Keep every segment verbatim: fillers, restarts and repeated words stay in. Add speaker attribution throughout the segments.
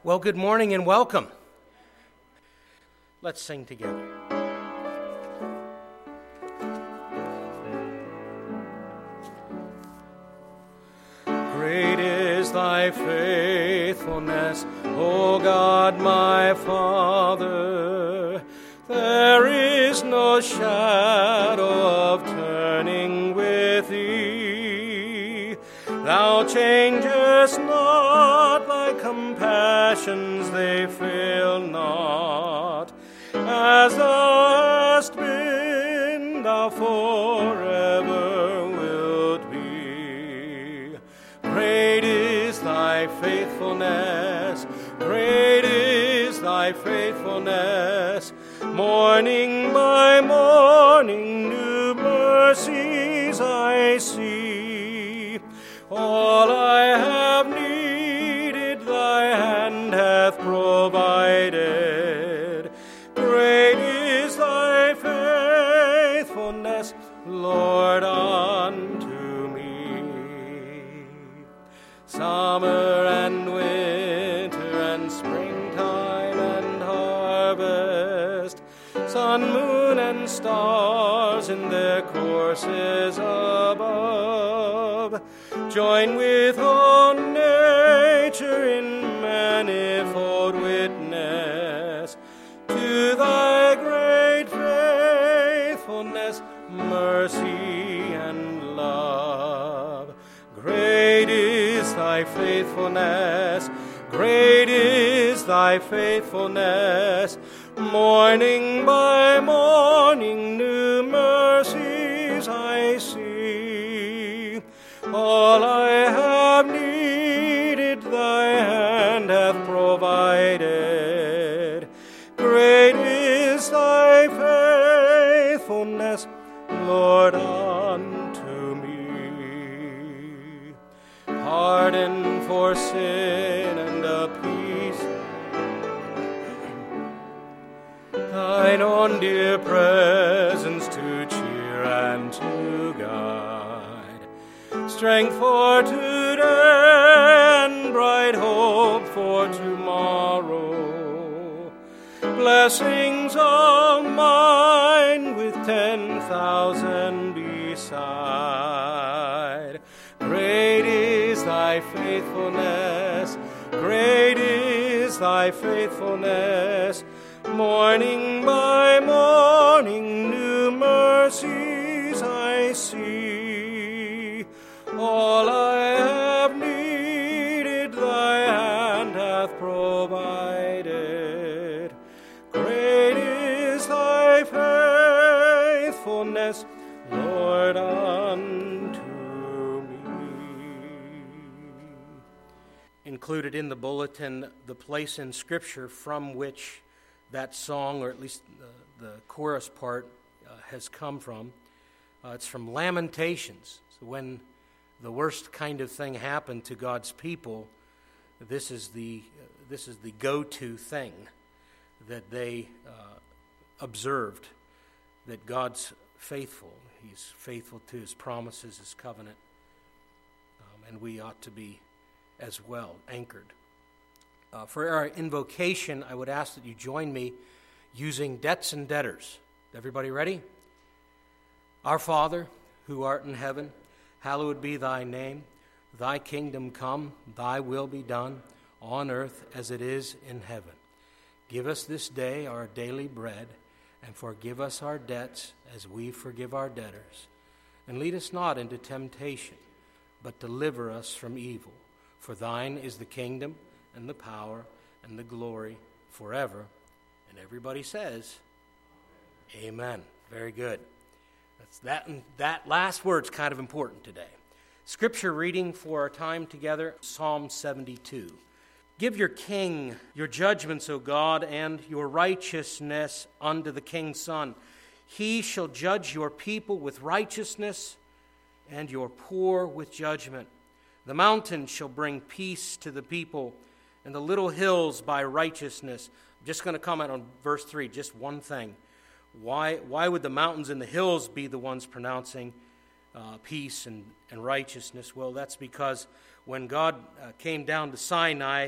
Speaker 1: Well, good morning and welcome. Let's sing together. Great is thy faithfulness, O God my Father. There is no shadow of turning with thee. Thou changest not, thy compassions they fail not. As thou hast been, thou forever wilt be. Great is thy faithfulness, great is thy faithfulness. Morning by morning new mercies I see. All I have needed thy hand hath provided. Great is thy faithfulness, Lord, unto me. Summer and winter and springtime and harvest, sun, moon, and stars in their courses above, join with all nature in manifold witness to thy great faithfulness, mercy, and love. Great is thy faithfulness, great is thy faithfulness. Morning by morning new mercies I see. All I have needed thy hand hath provided. Great is thy faithfulness, Lord, unto me. Pardon for sin and a peace, thine own dear presence to cheer and to guide, strength for today and bright hope for tomorrow, blessings all mine with ten thousand beside. Great is thy faithfulness, great is thy faithfulness. Morning by morning new mercies I see. All I have needed thy hand hath provided. Great is thy faithfulness, Lord, unto me. Included in the bulletin, the place in Scripture from which that song, or at least the, the chorus part, uh, has come from. Uh, it's from Lamentations. So when the worst kind of thing happened to God's people, this is the uh, this is the go-to thing that they uh, observed, that God's faithful. He's faithful to his promises, his covenant, um, and we ought to be as well anchored. Uh, for our invocation, I would ask that you join me using debts and debtors. Everybody ready? Our Father, who art in heaven, hallowed be thy name. Thy kingdom come, thy will be done, on earth as it is in heaven. Give us this day our daily bread, and forgive us our debts as we forgive our debtors. And lead us not into temptation, but deliver us from evil. For thine is the kingdom, and the power, and the glory forever. And everybody says, amen. Very good. That's that, that last word's kind of important today. Scripture reading for our time together, Psalm seventy-two. Give your king your judgments, O God, and your righteousness unto the king's son. He shall judge your people with righteousness, and your poor with judgment. The mountains shall bring peace to the people, and the little hills by righteousness. I'm just going to comment on verse three, just one thing. Why, why would the mountains and the hills be the ones pronouncing uh, peace and, and righteousness? Well, that's because when God uh, came down to Sinai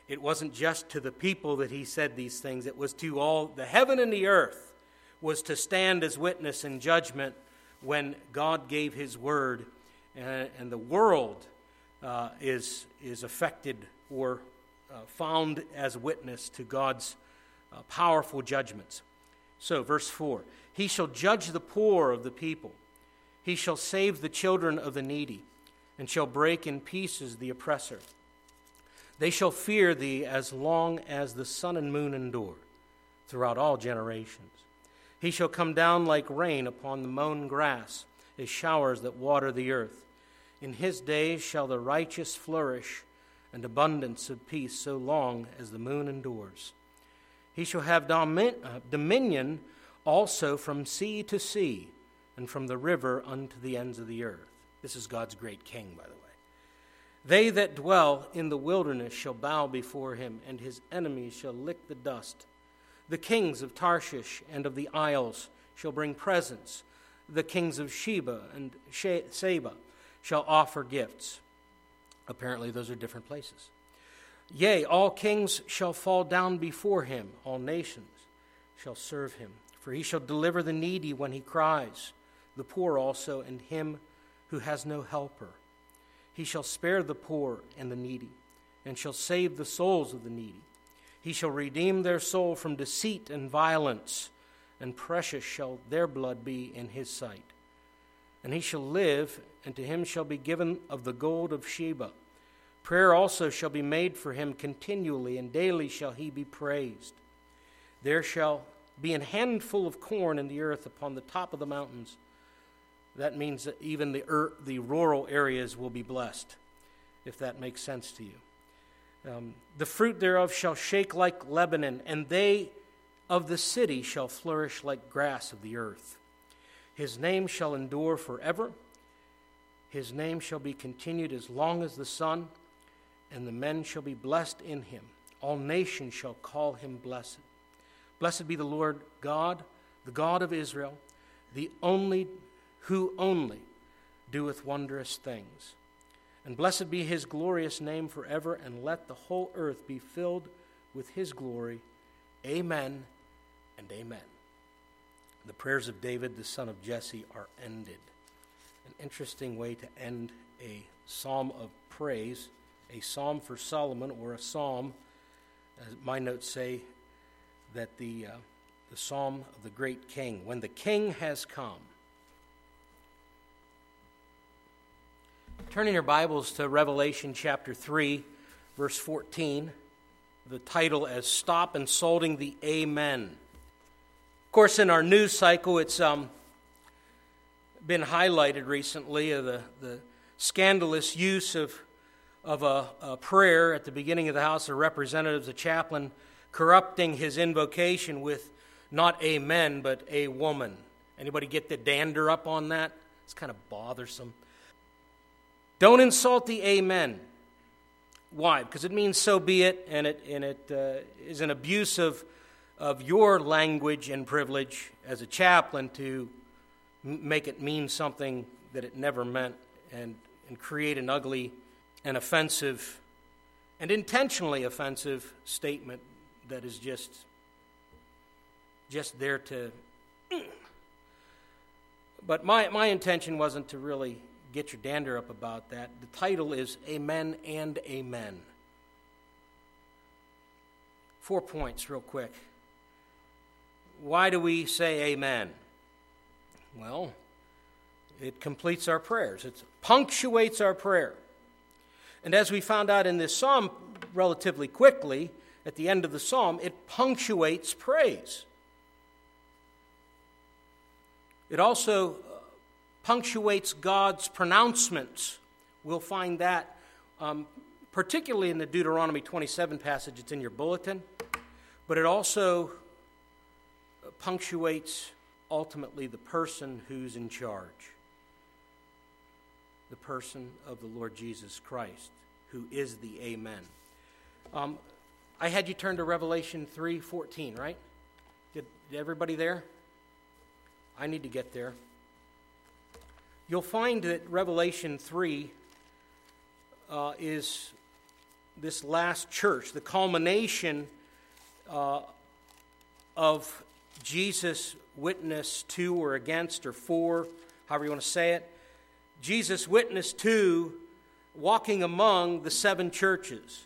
Speaker 1: it wasn't just to the people that he said these things. It was to all, the heaven and the earth was to stand as witness in judgment when God gave his word, and, and the world uh, is, is affected or uh, found as witness to God's uh, powerful judgments. So, verse four, he shall judge the poor of the people. He shall save the children of the needy, and shall break in pieces the oppressor. They shall fear thee as long as the sun and moon endure, throughout all generations. He shall come down like rain upon the mown grass, as showers that water the earth. In his days shall the righteous flourish, and abundance of peace so long as the moon endures. He shall have domin- uh, dominion also from sea to sea, and from the river unto the ends of the earth. This is God's great king, by the way. They that dwell in the wilderness shall bow before him, and his enemies shall lick the dust. The kings of Tarshish and of the isles shall bring presents. The kings of Sheba and Seba shall offer gifts. Apparently, those are different places. Yea, all kings shall fall down before him. All nations shall serve him. For he shall deliver the needy when he cries, the poor also, and him who has no helper. He shall spare the poor and the needy, and shall save the souls of the needy. He shall redeem their soul from deceit and violence, and precious shall their blood be in his sight. And he shall live, and to him shall be given of the gold of Sheba. Prayer also shall be made for him continually, and daily shall he be praised. There shall be an handful of corn in the earth upon the top of the mountains. That means that even the er, the rural areas will be blessed, if that makes sense to you. Um, the fruit thereof shall shake like Lebanon, and they of the city shall flourish like grass of the earth. His name shall endure forever. His name shall be continued as long as the sun, and the men shall be blessed in him. All nations shall call him blessed. Blessed be the Lord God, the God of Israel, the only who only doeth wondrous things. And blessed be his glorious name forever, and let the whole earth be filled with his glory. Amen and amen. The prayers of David, the son of Jesse, are ended. An interesting way to end a psalm of praise, a psalm for Solomon, or a psalm, as my notes say, that the, uh, the psalm of the great king. When the king has come. Turning your Bibles to Revelation chapter three, verse fourteen, the title as Stop Insulting the Amen. Of course, in our news cycle, it's um, been highlighted recently, uh, the, the scandalous use of, of a, a prayer at the beginning of the House of Representatives, a chaplain corrupting his invocation with not amen, but a woman. Anybody get the dander up on that? It's kind of bothersome. Don't insult the amen. Why? Because it means so be it, and it and it uh, is an abuse of, of your language and privilege as a chaplain to m- make it mean something that it never meant, and, and create an ugly and offensive and intentionally offensive statement that is just, just there to... But my, my intention wasn't to really get your dander up about that. The title is Amen and Amen. Four points real quick. Why do we say amen? Well, it completes our prayers. It punctuates our prayer. And as we found out in this psalm relatively quickly, at the end of the psalm, it punctuates praise. It also punctuates God's pronouncements. We'll find that um, particularly in the Deuteronomy twenty-seven passage. It's in your bulletin. But it also punctuates ultimately the person who's in charge. The person of the Lord Jesus Christ, who is the Amen. Um, I had you turn to Revelation three fourteen, right? Did, did everybody there? I need to get there. You'll find that Revelation three uh, is this last church, the culmination uh, of Jesus' witness to or against or for, however you want to say it, Jesus' witness to walking among the seven churches.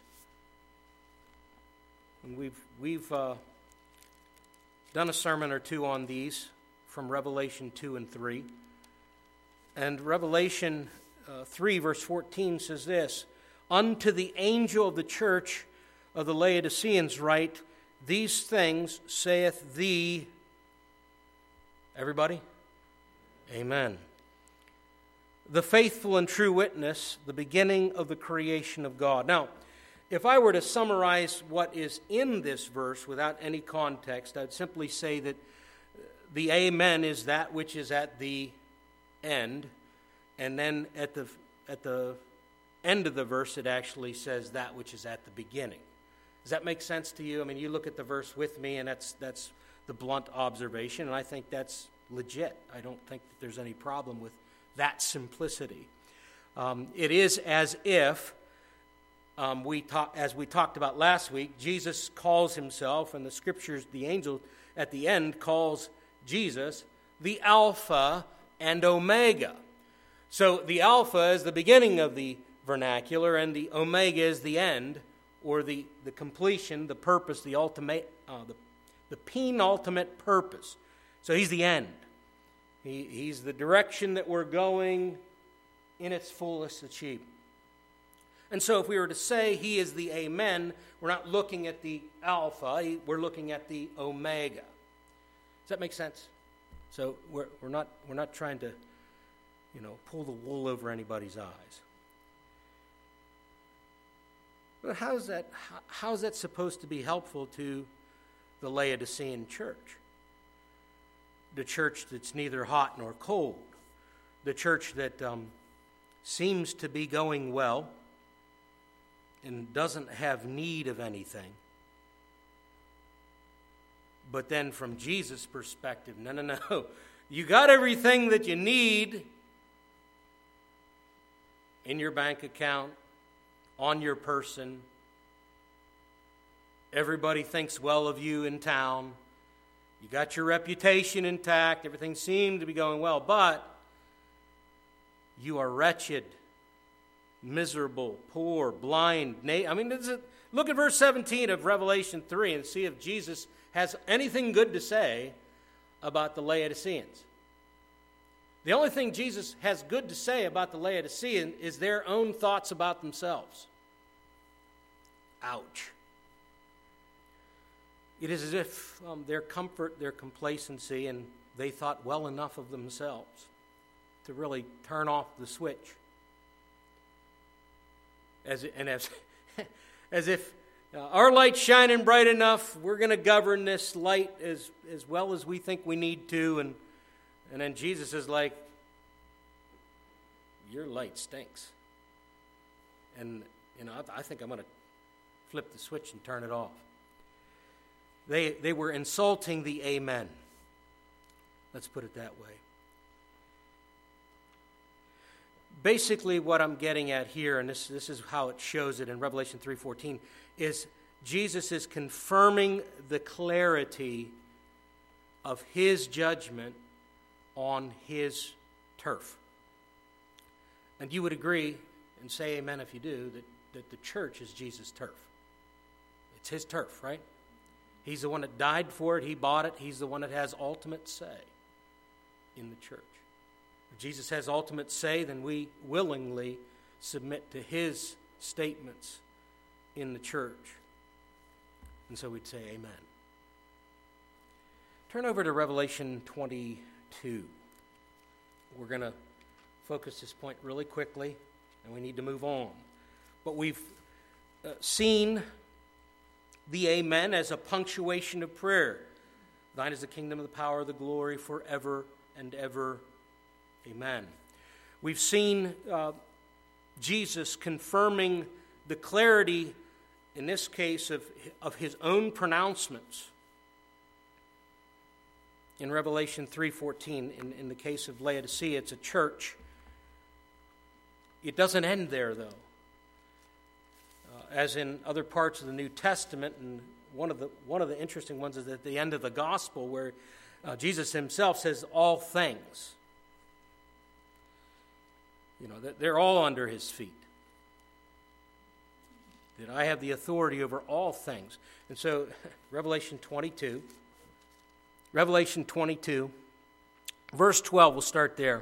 Speaker 1: And we've we've uh, done a sermon or two on these from Revelation two and three. And Revelation uh, three, verse fourteen says this, "Unto the angel of the church of the Laodiceans write, these things saith the..." Everybody? Amen. "The faithful and true witness, the beginning of the creation of God." Now, if I were to summarize what is in this verse without any context, I'd simply say that the amen is that which is at the end, and then at the at the end of the verse it actually says that which is at the beginning. Does that make sense to you? I mean, you look at the verse with me, and that's that's the blunt observation, and I think that's legit. I don't think that there's any problem with that simplicity. Um, it is as if, um, we talk, as we talked about last week, Jesus calls himself, and the Scriptures, the angel at the end calls Jesus the Alpha and Omega. So the Alpha is the beginning of the vernacular, and the Omega is the end, or the, the completion, the purpose, the ultimate, uh, the, the penultimate purpose. So he's the end. He, he's the direction that we're going in its fullest achievement. And so if we were to say he is the Amen, we're not looking at the Alpha, we're looking at the Omega. Does that make sense? So we're, we're not we're not trying to, you know, pull the wool over anybody's eyes. But how is that how, how is that supposed to be helpful to the Laodicean church? The church that's neither hot nor cold, the church that um, seems to be going well and doesn't have need of anything. But then from Jesus' perspective, no, no, no, you got everything that you need in your bank account, on your person. Everybody thinks well of you in town. You got your reputation intact. Everything seemed to be going well, but you are wretched, miserable, poor, blind. Na- I mean, this is, look at verse seventeen of Revelation three and see if Jesus has anything good to say about the Laodiceans. The only thing Jesus has good to say about the Laodicean is their own thoughts about themselves. Ouch. It is as if um, their comfort, their complacency, and they thought well enough of themselves to really turn off the switch. As and as, as if uh, our light's shining bright enough, we're going to govern this light as, as well as we think we need to. And, and then Jesus is like, your light stinks. And, you know, I, I think I'm going to flip the switch and turn it off. They they were insulting the Amen. Let's put it that way. Basically, what I'm getting at here, and this, this is how it shows it in Revelation three fourteen, is Jesus is confirming the clarity of his judgment on his turf. And you would agree, and say amen if you do, that, that the church is Jesus' turf. It's his turf, right? He's the one that died for it. He bought it. He's the one that has ultimate say in the church. If Jesus has ultimate say, then we willingly submit to his statements in the church. And so we'd say amen. Turn over to Revelation twenty-two. We're going to focus this point really quickly, and we need to move on. But we've uh, seen the amen as a punctuation of prayer. Thine is the kingdom, the power, the glory, forever and ever. Amen. We've seen uh, Jesus confirming the clarity, in this case, of, of his own pronouncements. In Revelation three fourteen, in, in the case of Laodicea, it's a church. It doesn't end there, though. as in other parts of the New Testament. And one of the one of the interesting ones is at the end of the gospel, where uh, Jesus himself says, all things. You know, that they're all under his feet. That I have the authority over all things. And so, Revelation twenty-two, Revelation twenty-two, verse twelve, we'll start there.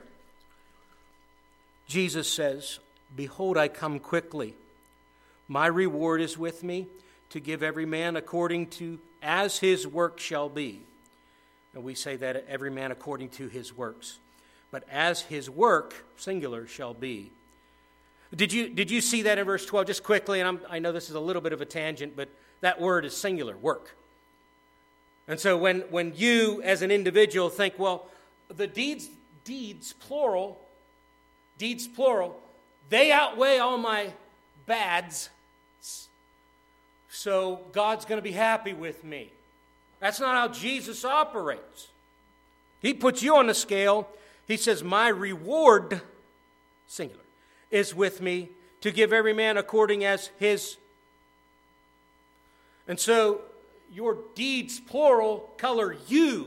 Speaker 1: Jesus says, behold, I come quickly. My reward is with me, to give every man according to as his work shall be. And we say that every man according to his works. But as his work, singular, shall be. Did you did you see that in verse twelve? Just quickly, and I'm, I know this is a little bit of a tangent, but that word is singular, work. And so when, when you, as an individual, think, well, the deeds, deeds, plural, deeds, plural, they outweigh all my bads, so God's going to be happy with me. That's not how Jesus operates. He puts you on the scale. He says, my reward, singular, is with me to give every man according as his. And so your deeds, plural, color you.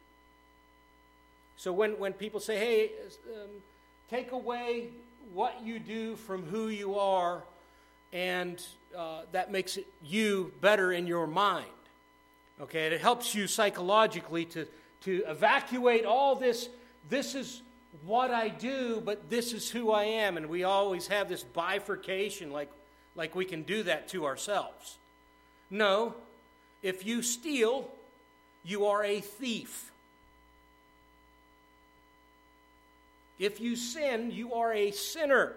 Speaker 1: So when, when people say, hey, um, take away what you do from who you are, and uh, that makes it you better in your mind. Okay, and it helps you psychologically to, to evacuate all this. This is what I do, but this is who I am. And we always have this bifurcation, like, like we can do that to ourselves. No, if you steal, you are a thief. If you sin, you are a sinner.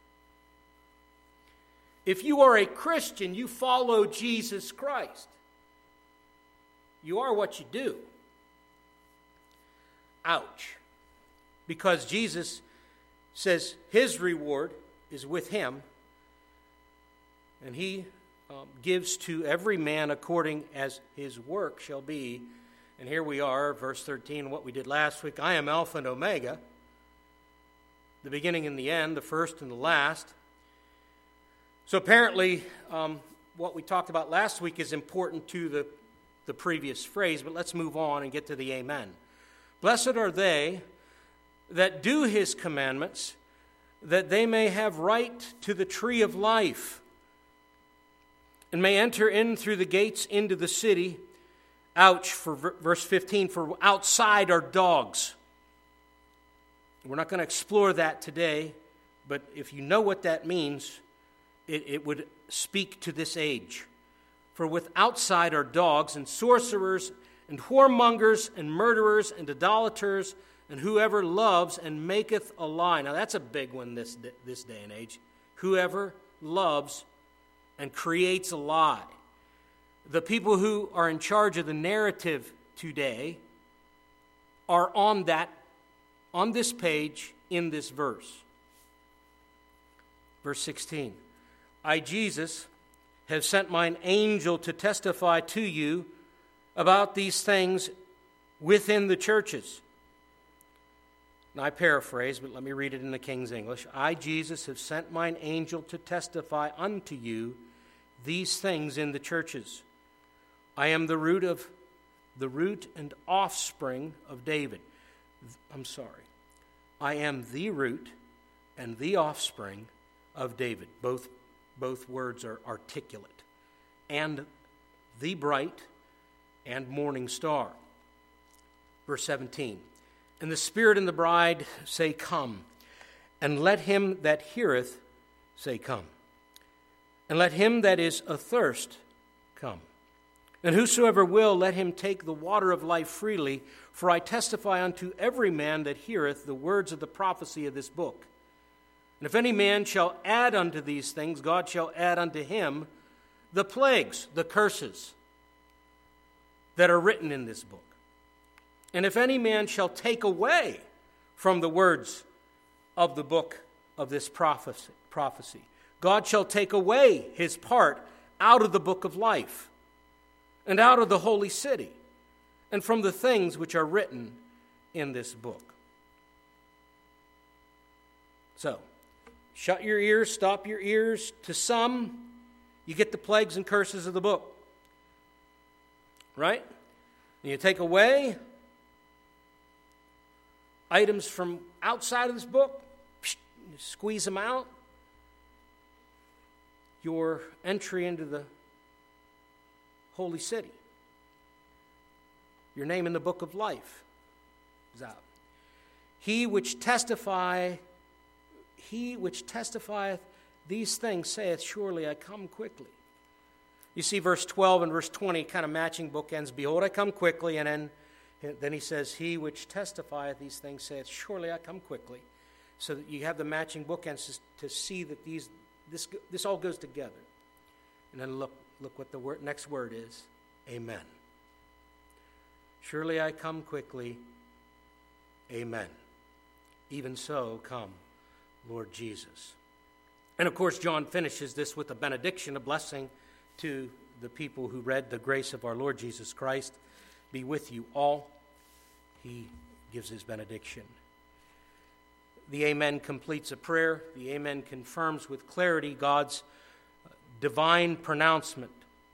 Speaker 1: If you are a Christian, you follow Jesus Christ. You are what you do. Ouch. Because Jesus says his reward is with him, and he um, gives to every man according as his work shall be. And here we are, verse thirteen, what we did last week. I am Alpha and Omega, the beginning and the end, the first and the last. So apparently, um, what we talked about last week is important to the, the previous phrase, but let's move on and get to the amen. Blessed are they that do his commandments, that they may have right to the tree of life, and may enter in through the gates into the city. Ouch, for verse fifteen, for outside are dogs. We're not going to explore that today, but if you know what that means, it, it would speak to this age. For with outside are dogs, and sorcerers, and whoremongers, and murderers, and idolaters, and whoever loves and maketh a lie. Now that's a big one this, this day and age. Whoever loves and creates a lie. The people who are in charge of the narrative today are on that, on this page in this verse. Verse sixteen. I, Jesus, have sent mine angel to testify to you about these things within the churches. Now, I paraphrase, but let me read it in the King's English. I, Jesus, have sent mine angel to testify unto you these things in the churches. I am the root of the root and offspring of David. I'm sorry. I am the root and the offspring of David. Both, both words are articulate. And the bright and morning star. Verse seventeen. And the Spirit and the bride say, come. And let him that heareth say, come. And let him that is athirst come. And whosoever will, let him take the water of life freely. For I testify unto every man that heareth the words of the prophecy of this book. And if any man shall add unto these things, God shall add unto him the plagues, the curses that are written in this book. And if any man shall take away from the words of the book of this prophecy, prophecy, God shall take away his part out of the book of life, and out of the holy city, and from the things which are written in this book. So, shut your ears, stop your ears. To some, you get the plagues and curses of the book. Right? And you take away items from outside of this book, you squeeze them out, your entry into the holy city, your name in the book of life is out. He which testify, he which testifieth these things saith, surely I come quickly. You see verse twelve and verse twenty kind of matching bookends. Behold, I come quickly, and then, then he says, he which testifieth these things saith, surely I come quickly. So that you have the matching bookends to see that these this this all goes together. And then look look what the word, next word is, amen. Surely I come quickly, amen. Even so, come, Lord Jesus. And of course, John finishes this with a benediction, a blessing to the people who read, the grace of our Lord Jesus Christ be with you all. He gives his benediction. The amen completes a prayer. The amen confirms with clarity God's divine pronouncement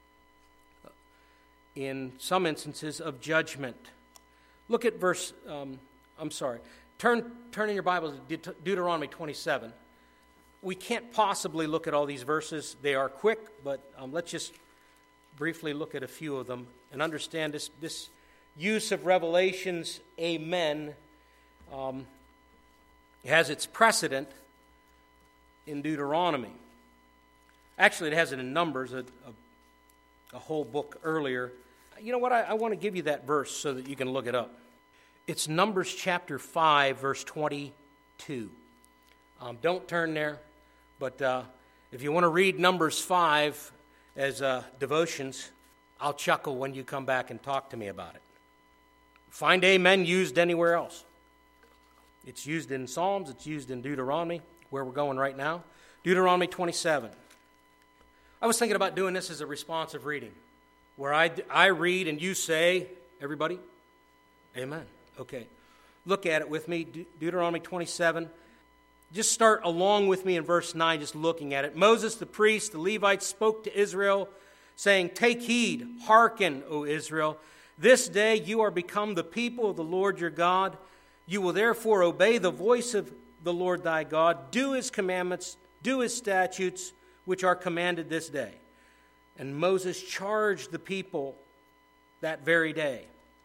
Speaker 1: in some instances of judgment. Look at verse, um, I'm sorry, turn, turn in your Bible to De- Deuteronomy twenty-seven. We can't possibly look at all these verses. They are quick, but um, let's just briefly look at a few of them and understand this, this use of Revelation's amen um, has its precedent in Deuteronomy. Actually, it has it in Numbers, a, a, a whole book earlier. You know what? I, I want to give you that verse so that you can look it up. It's Numbers chapter five, verse twenty-two. Um, don't turn there. But uh, if you want to read Numbers five as uh, devotions, I'll chuckle when you come back and talk to me about it. Find amen used anywhere else. It's used in Psalms. It's used in Deuteronomy, where we're going right now. Deuteronomy twenty-seven. I was thinking about doing this as a responsive reading, where I, I read and you say, everybody, amen. Okay. Look at it with me, De- Deuteronomy twenty-seven. Just start along with me in verse nine, just looking at it. Moses, the priest, the Levites spoke to Israel, saying, take heed, hearken, O Israel. This day you are become the people of the Lord your God. You will therefore obey the voice of the Lord thy God, do his commandments, do his statutes, which are commanded this day. And Moses charged the people that very day.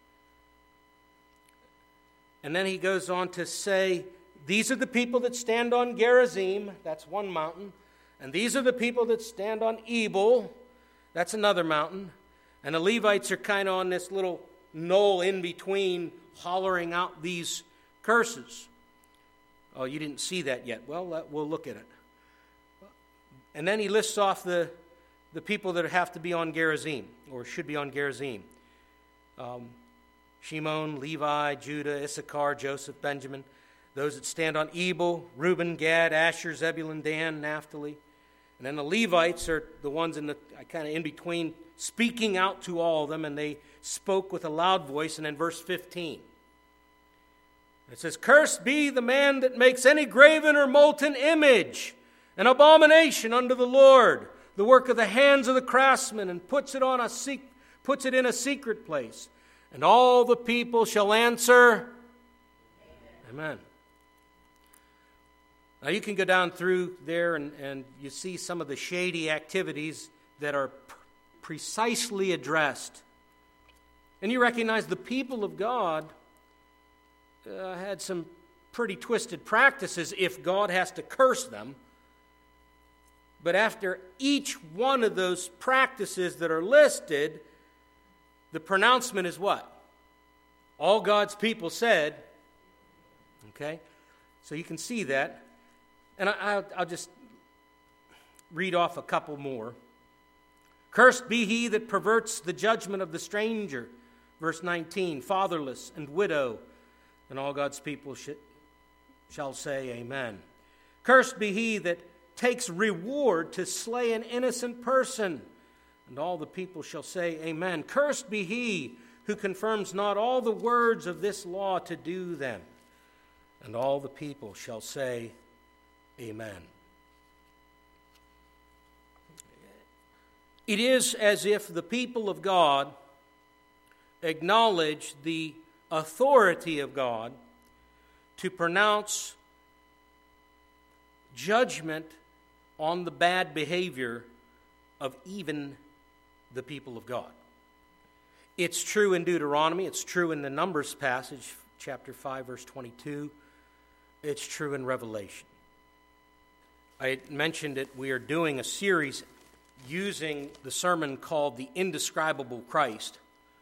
Speaker 1: And then he goes on to say, these are the people that stand on Gerizim, that's one mountain. And these are the people that stand on Ebal, that's another mountain. And the Levites are kind of on this little knoll in between, hollering out these curses. Oh, you didn't see that yet. Well, we'll look at it. And then he lists off the, the people that have to be on Gerizim, or should be on Gerizim. Um, Shimon, Levi, Judah, Issachar, Joseph, Benjamin. Those that stand on Ebal, Reuben, Gad, Asher, Zebulun, Dan, Naphtali. And then the Levites are the ones in the kind of in between, speaking out to all of them, and they spoke with a loud voice. And then verse fifteen. It says, cursed be the man that makes any graven or molten image, an abomination unto the Lord, the work of the hands of the craftsman, and puts it on a sec- puts it in a secret place. And all the people shall answer, amen. Amen. Now you can go down through there and, and you see some of the shady activities that are p- precisely addressed. And you recognize the people of God uh, had some pretty twisted practices if God has to curse them. But after each one of those practices that are listed, the pronouncement is what? All God's people said. Okay? So you can see that. And I, I'll, I'll just read off a couple more. Cursed be he that perverts the judgment of the stranger. Verse nineteen, fatherless and widow. And all God's people sh- shall say amen. Cursed be he that takes reward to slay an innocent person. And all the people shall say amen. Cursed be he who confirms not all the words of this law to do them. And all the people shall say amen. It is as if the people of God acknowledge the authority of God to pronounce judgment on the bad behavior of even the people of God. It's true in Deuteronomy. It's true in the Numbers passage, chapter five, verse twenty-two. It's true in Revelation. I mentioned it. We are doing a series using the sermon called The Indescribable Christ.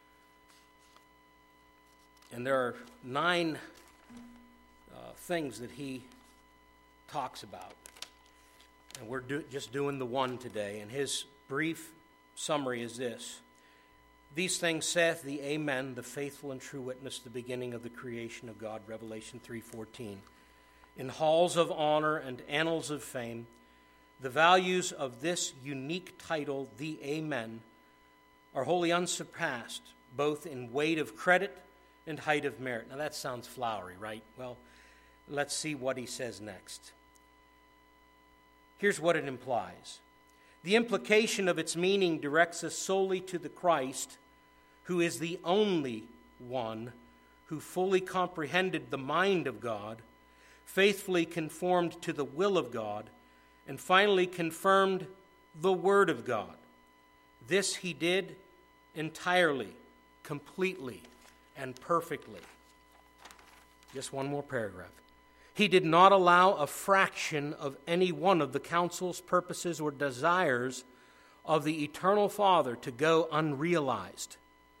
Speaker 1: And there are nine uh, things that he talks about. And we're do- just doing the one today. And his brief summary is this. These things saith the Amen, the faithful and true witness, the beginning of the creation of God, Revelation three fourteen. In halls of honor and annals of fame, the values of this unique title, the Amen, are wholly unsurpassed, both in weight of credit and height of merit. Now that sounds flowery, right? Well, let's see what he says next. Here's what it implies. The implication of its meaning directs us solely to the Christ, who is the only one who fully comprehended the mind of God, faithfully conformed to the will of God, and finally confirmed the Word of God. This he did entirely, completely, and perfectly. Just one more paragraph. He did not allow a fraction of any one of the counsel's purposes or desires of the eternal Father to go unrealized.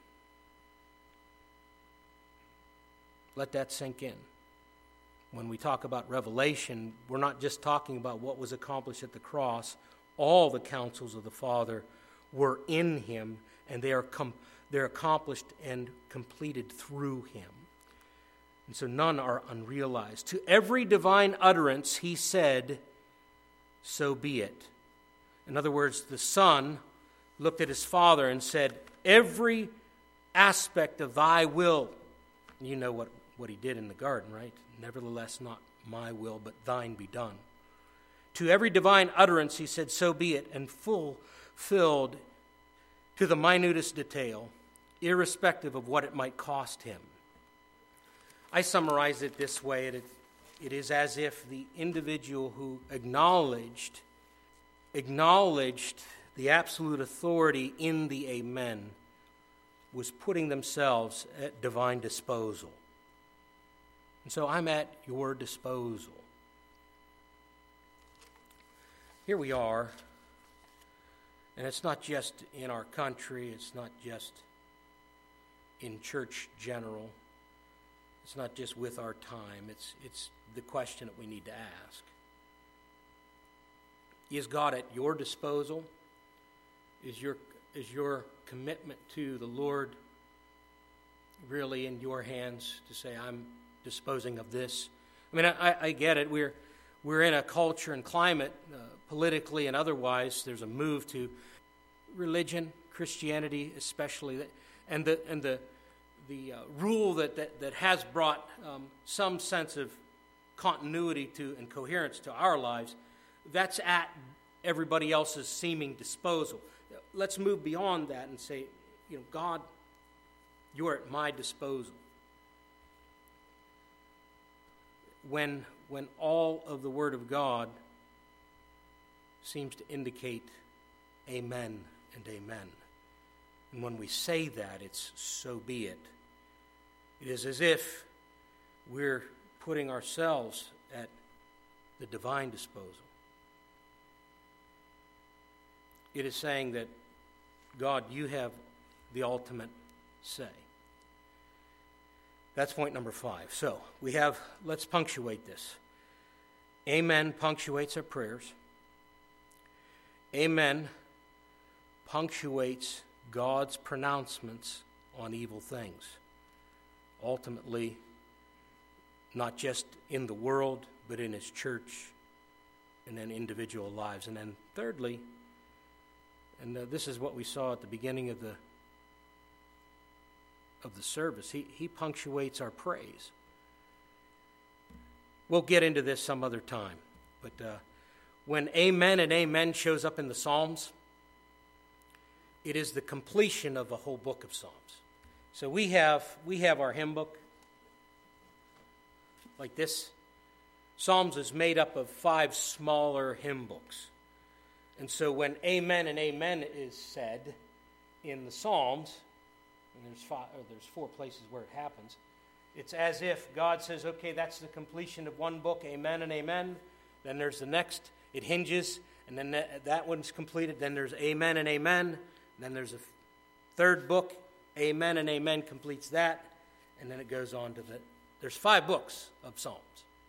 Speaker 1: Let that sink in. When we talk about Revelation, we're not just talking about what was accomplished at the cross. All the counsels of the Father were in him, and they are com- they're accomplished and completed through him. And so none are unrealized. To every divine utterance he said, so be it. In other words, the Son looked at his Father and said, every aspect of thy will. You know what, what he did in the garden, right? Nevertheless, not my will, but thine be done. To every divine utterance he said, so be it, and fulfilled to the minutest detail, irrespective of what it might cost him. I summarize it this way. It, it is as if the individual who acknowledged, acknowledged the absolute authority in the Amen was putting themselves at divine disposal. And so I'm at your disposal. Here we are, and it's not just in our country, it's not just in church general. It's not just with our time. It's, it's the question that we need to ask. Is God at your disposal? Is your, is your commitment to the Lord really in your hands to say, I'm disposing of this? I mean, I, I get it. We're, we're in a culture and climate, uh, politically and otherwise, there's a move to religion, Christianity especially, and the and the the uh, rule that, that, that has brought um, some sense of continuity to and coherence to our lives, that's at everybody else's seeming disposal. Let's move beyond that and say, you know, God, you're at my disposal. When, when all of the Word of God seems to indicate amen and amen. And when we say that, it's so be it. It is as if we're putting ourselves at the divine disposal. It is saying that, God, you have the ultimate say. That's point number five. So, we have, let's punctuate this. Amen punctuates our prayers. Amen punctuates God's pronouncements on evil things. Ultimately, not just in the world, but in his church and in individual lives. And then thirdly, and uh, this is what we saw at the beginning of the of the service, he, he punctuates our praise. We'll get into this some other time, but uh, when amen and amen shows up in the Psalms, it is the completion of a whole book of Psalms. So we have we have our hymn book like this. Psalms is made up of five smaller hymn books. And so when amen and amen is said in the Psalms, and there's five, or there's four places where it happens, it's as if God says, okay, that's the completion of one book, amen and amen. Then there's the next, it hinges, and then that, that one's completed. Then there's amen and amen. And then there's a third book, amen and amen completes that. And then it goes on to the, there's five books of Psalms.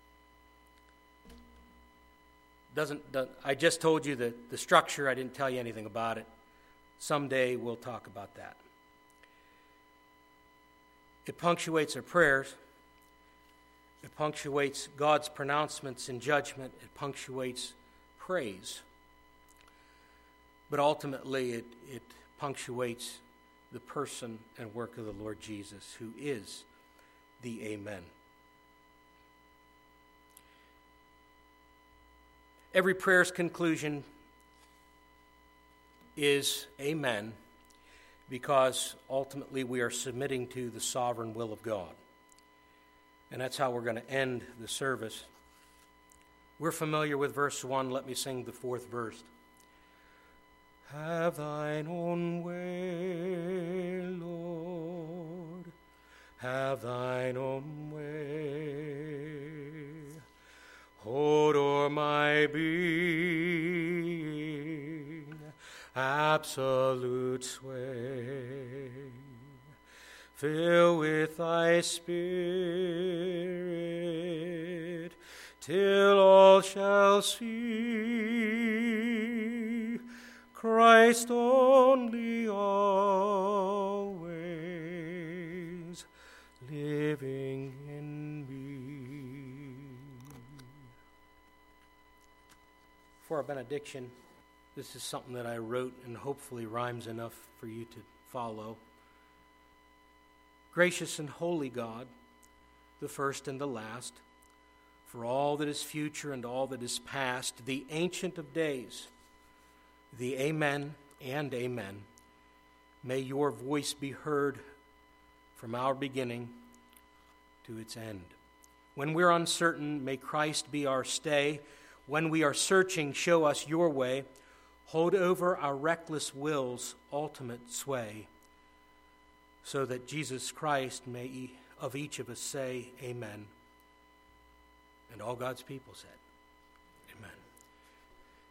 Speaker 1: Doesn't, doesn't I just told you the, the structure. I didn't tell you anything about it. Someday we'll talk about that. It punctuates our prayers. It punctuates God's pronouncements in judgment. It punctuates praise. But ultimately, it, it punctuates the person and work of the Lord Jesus, who is the Amen. Every prayer's conclusion is Amen, because ultimately we are submitting to the sovereign will of God. And that's how we're going to end the service. We're familiar with verse one. Let me sing the fourth verse. Have thine own way, Lord, have thine own way. Hold o'er my being absolute sway. Fill with thy Spirit till all shall see Christ only always living in me. For our benediction, this is something that I wrote and hopefully rhymes enough for you to follow. Gracious and holy God, the first and the last, for all that is future and all that is past, the Ancient of Days, the Amen and Amen, may your voice be heard from our beginning to its end. When we're uncertain, may Christ be our stay. When we are searching, show us your way. Hold over our reckless will's ultimate sway, so that Jesus Christ may of each of us say, Amen. And all God's people said.